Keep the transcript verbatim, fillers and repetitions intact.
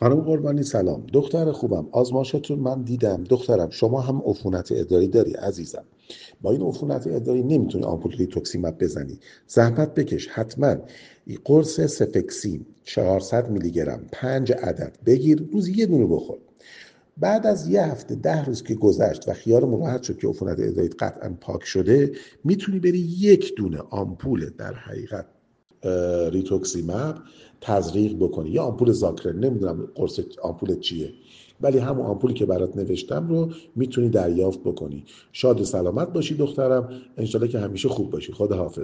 خانم قربانی سلام. دختر خوبم، آزمایشتون من دیدم. دخترم شما هم عفونت ادراری داری عزیزم. با این عفونت ادراری نمیتونی آمپول ریتوکسیماب بزنی. زحمت بکش حتما قرص سفکسین چهارصد میلی گرم پنج عدد بگیر، روزی یه دونه بخور. بعد از یه هفته ده روز که گذشت و خیالمون راحت شد که عفونت ادراری قطعا پاک شده، میتونی بری یک دونه آمپول در حقیقت اه، ریتوکسیماب تزریق بکنی، یا آمپول زاکرن، نمیدونم قرص آمپول چیه، ولی همون آمپولی که برات نوشتم رو میتونی دریافت بکنی. شاد و سلامت باشی دخترم، انشالله که همیشه خوب باشی. خدا حافظ.